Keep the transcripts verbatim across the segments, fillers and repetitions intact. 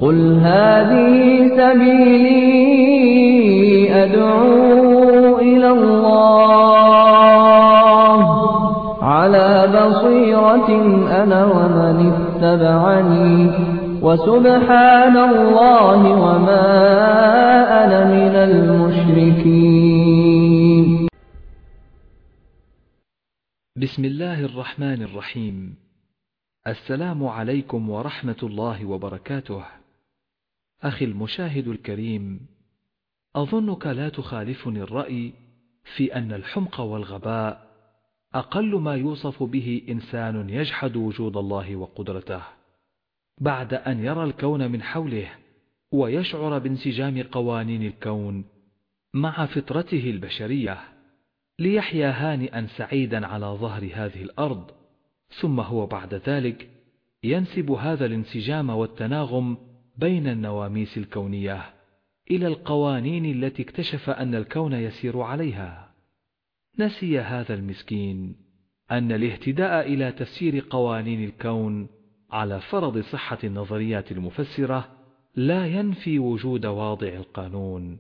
قل هذه سبيلي أدعو إلى الله على بصيرة أنا ومن اتبعني وسبحان الله وما أنا من المشركين. بسم الله الرحمن الرحيم. السلام عليكم ورحمة الله وبركاته. أخي المشاهد الكريم، أظنك لا تخالفني الرأي في أن الحمق والغباء أقل ما يوصف به إنسان يجحد وجود الله وقدرته بعد أن يرى الكون من حوله ويشعر بانسجام قوانين الكون مع فطرته البشرية ليحيا هانئا سعيدا على ظهر هذه الأرض، ثم هو بعد ذلك ينسب هذا الانسجام والتناغم بين النواميس الكونية إلى القوانين التي اكتشف أن الكون يسير عليها. نسي هذا المسكين أن الاهتداء إلى تفسير قوانين الكون على فرض صحة النظريات المفسرة لا ينفي وجود واضع القانون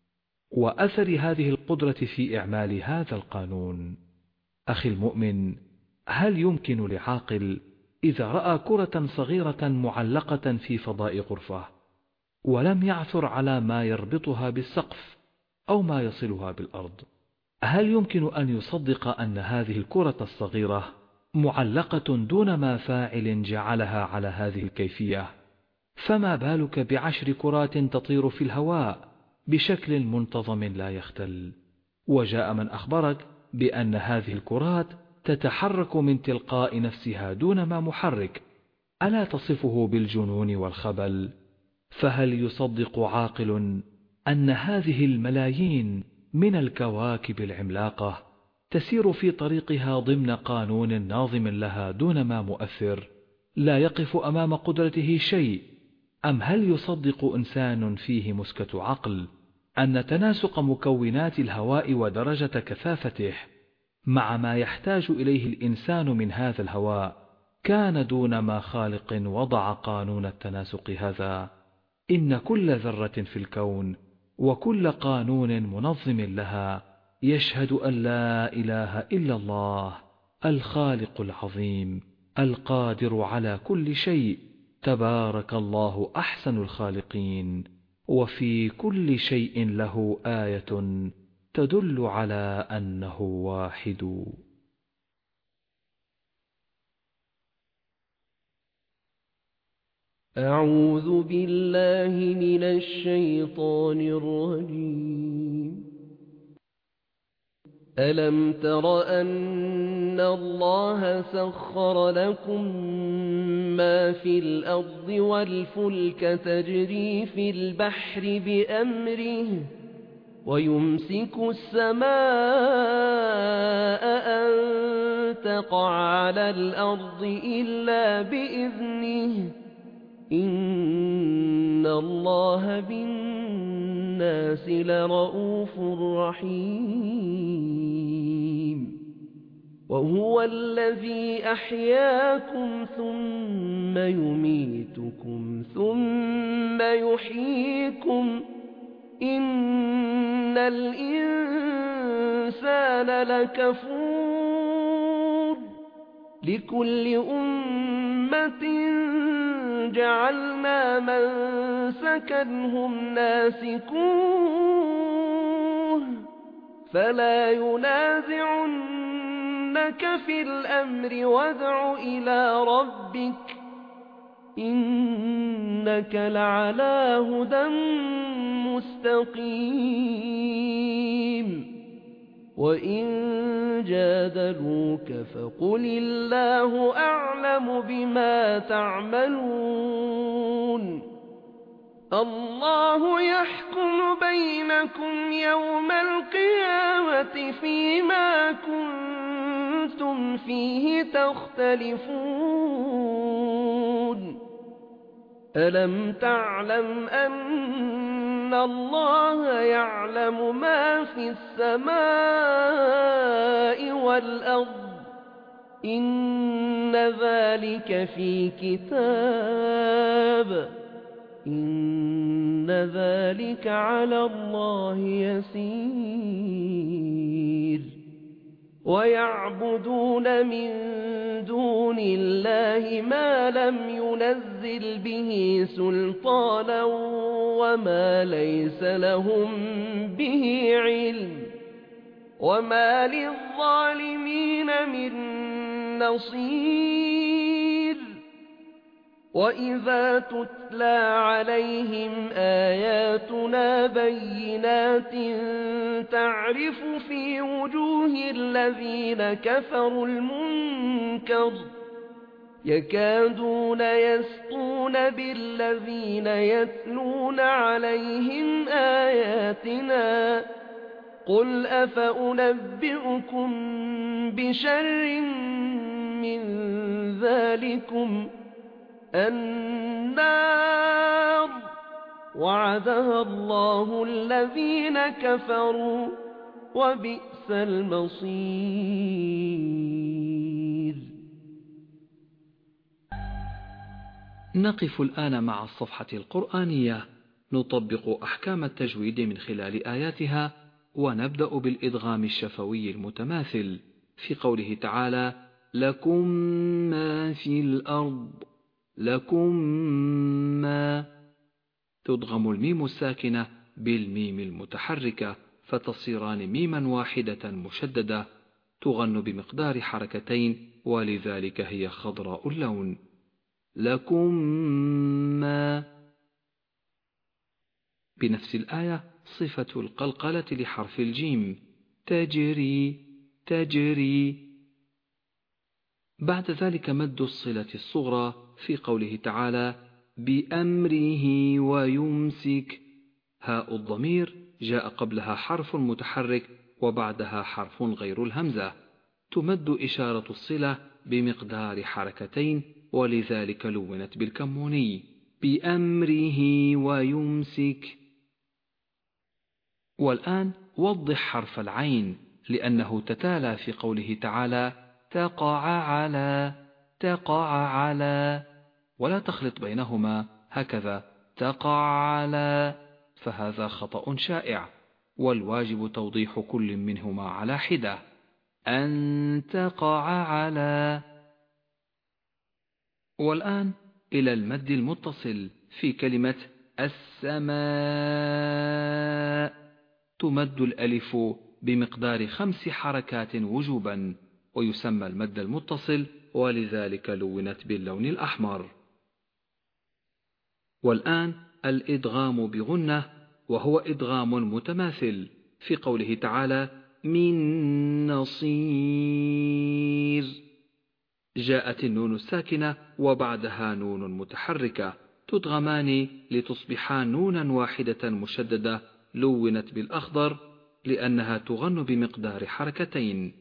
وأثر هذه القدرة في إعمال هذا القانون. أخي المؤمن، هل يمكن لعاقل إذا رأى كرة صغيرة معلقة في فضاء غرفة ولم يعثر على ما يربطها بالسقف أو ما يصلها بالأرض، هل يمكن أن يصدق أن هذه الكرة الصغيرة معلقة دون ما فاعل جعلها على هذه الكيفية؟ فما بالك بعشر كرات تطير في الهواء بشكل منتظم لا يختل، وجاء من أخبرك بأن هذه الكرات تتحرك من تلقاء نفسها دون ما محرك، ألا تصفه بالجنون والخبل؟ فهل يصدق عاقل أن هذه الملايين من الكواكب العملاقة تسير في طريقها ضمن قانون ناظم لها دون ما مؤثر لا يقف أمام قدرته شيء؟ أم هل يصدق إنسان فيه مسكة عقل أن تناسق مكونات الهواء ودرجة كثافته مع ما يحتاج إليه الإنسان من هذا الهواء كان دون ما خالق وضع قانون التناسق هذا؟ إن كل ذرة في الكون وكل قانون منظم لها يشهد أن لا إله إلا الله الخالق العظيم القادر على كل شيء، تبارك الله أحسن الخالقين، وفي كل شيء له آية تدل على أنه واحد. أعوذ بالله من الشيطان الرجيم. ألم تر أن الله سخر لكم ما في الأرض والفلك تجري في البحر بأمره ويمسك السماء أن تقع على الأرض إلا بإذنه إن الله بالناس لرءوف رحيم. وهو الذي أحياكم ثم يميتكم ثم يحييكم إن الإنسان لكفور. لكل أمة جعلنا منسكا هم ناسكوه فلا ينازعنك في الأمر وادع إلى ربك إنك لعلى هدى مستقيم. وإن جادلوك فقل الله أعلم بما تعملون. الله يحكم بينكم يوم القيامة فيما كنتم فيه تختلفون. ألم تعلم أن الله يعلم ما في السماء والأرض إن ذلك في كتاب إن ذلك على الله يسير ويعبدون من دون الله ما لم ينزل به سلطانا وما ليس لهم به علم وما للظالمين من نصير وإذا تتلى عليهم آياتنا بينات تعرف في وجوه الذين كفروا المنكر يكادون يسطون بالذين يتلون عليهم آياتنا قل أفأنبئكم بشر من ذلكم النار وعدها الله الذين كفروا وبئس المصير. نقف الآن مع الصفحة القرآنية نطبق أحكام التجويد من خلال آياتها، ونبدأ بالإدغام الشفوي المتماثل في قوله تعالى: لكم ما في الأرض، لكم ما. تدغم الميم الساكنة بالميم المتحركة فتصيران ميما واحدة مشددة تغن بمقدار حركتين، ولذلك هي خضراء اللون. لكم ما. بنفس الآية صفة القلقلة لحرف الجيم: تجري تجري. بعد ذلك مد الصلة الصغرى في قوله تعالى: بأمره ويمسك. هاء الضمير جاء قبلها حرف متحرك وبعدها حرف غير الهمزة، تمد إشارة الصلة بمقدار حركتين، ولذلك لونت بالكموني: بأمره ويمسك. والآن وضح حرف العين لأنه تتالى في قوله تعالى: تقع على تقع على، ولا تخلط بينهما هكذا تقع على، فهذا خطأ شائع، والواجب توضيح كل منهما على حدة: أن تقع على. والآن إلى المد المتصل في كلمة السماء. تمد الألف بمقدار خمس حركات وجوبا، ويسمى المد المتصل، ولذلك لونت باللون الأحمر. والآن الإدغام بغنة، وهو إدغام متماثل في قوله تعالى: من نصير. جاءت النون الساكنة وبعدها نون متحركة تدغمان لتصبحا نونا واحدة مشددة لونت بالأخضر لأنها تغن بمقدار حركتين.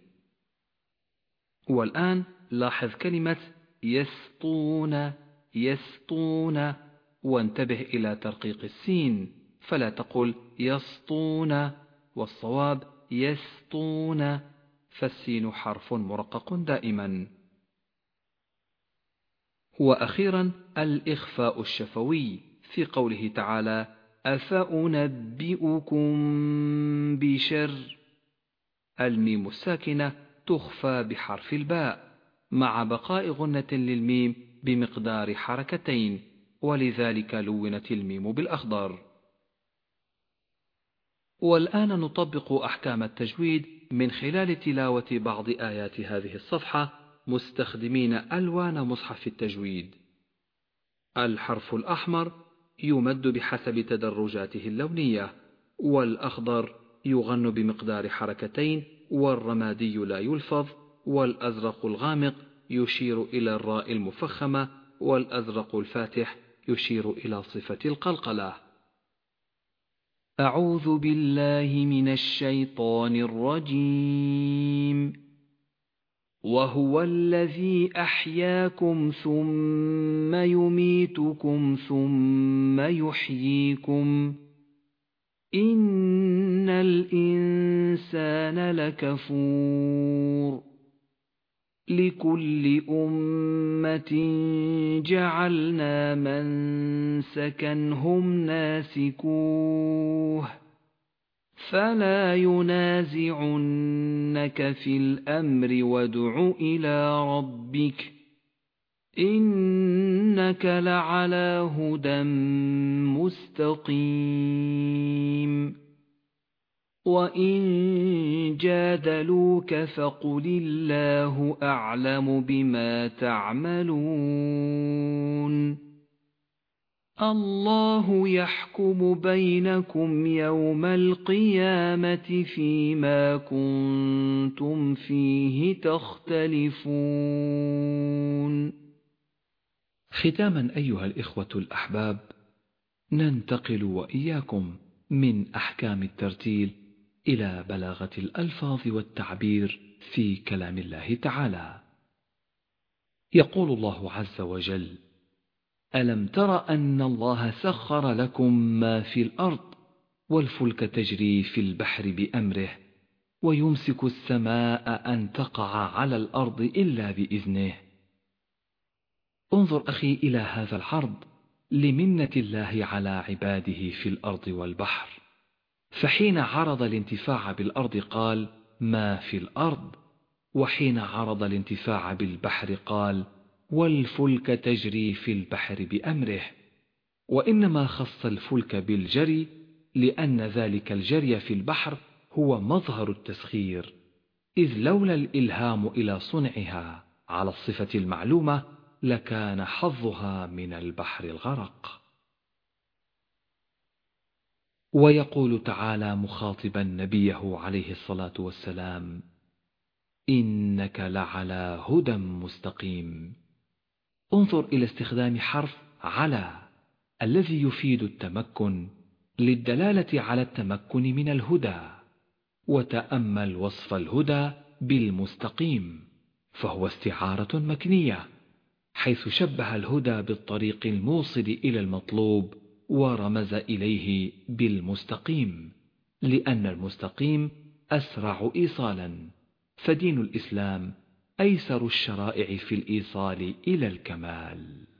والآن لاحظ كلمة يسطون يسطون، وانتبه إلى ترقيق السين، فلا تقل يسطون، والصواب يسطون، فالسين حرف مرقق دائما. وأخيرا الإخفاء الشفوي في قوله تعالى: أفأنبئكم بشر. الميم الساكنة تخفى بحرف الباء مع بقاء غنة للميم بمقدار حركتين، ولذلك لونت الميم بالأخضر. والآن نطبق أحكام التجويد من خلال تلاوة بعض آيات هذه الصفحة مستخدمين ألوان مصحف التجويد. الحرف الأحمر يمد بحسب تدرجاته اللونية، والأخضر يغن بمقدار حركتين، والرمادي لا يلفظ، والأزرق الغامق يشير إلى الراء المفخمة، والأزرق الفاتح يشير إلى صفة القلقلة. أعوذ بالله من الشيطان الرجيم. وهو الذي أحياكم ثم يميتكم ثم يحييكم إن الإنسان لكفور. لكل أمة جعلنا منسكا هم ناسكوه فلا ينازعنك في الأمر وادع إلى ربك إنك لعلى هدى مستقيم وإن جادلوك فقل الله أعلم بما تعملون الله يحكم بينكم يوم القيامة فيما كنتم فيه تختلفون. ختاما أيها الإخوة الأحباب، ننتقل وإياكم من أحكام الترتيل إلى بلاغة الألفاظ والتعبير في كلام الله تعالى. يقول الله عز وجل: ألم تر أن الله سخر لكم ما في الأرض والفلك تجري في البحر بأمره ويمسك السماء أن تقع على الأرض إلا بإذنه. انظر أخي إلى هذا العرض لمنة الله على عباده في الأرض والبحر، فحين عرض الانتفاع بالأرض قال ما في الأرض، وحين عرض الانتفاع بالبحر قال والفلك تجري في البحر بأمره. وإنما خص الفلك بالجري لأن ذلك الجري في البحر هو مظهر التسخير، إذ لولا الإلهام إلى صنعها على الصفة المعلومة لكان حظها من البحر الغرق. ويقول تعالى مخاطبا نبيه عليه الصلاة والسلام: إنك لعلى هدى مستقيم. انظر إلى استخدام حرف على الذي يفيد التمكن للدلالة على التمكن من الهدى، وتأمل وصف الهدى بالمستقيم، فهو استعارة مكنية، حيث شبه الهدى بالطريق الموصل إلى المطلوب ورمز إليه بالمستقيم، لأن المستقيم أسرع إيصالا، فدين الإسلام أيسر الشرائع في الإيصال إلى الكمال.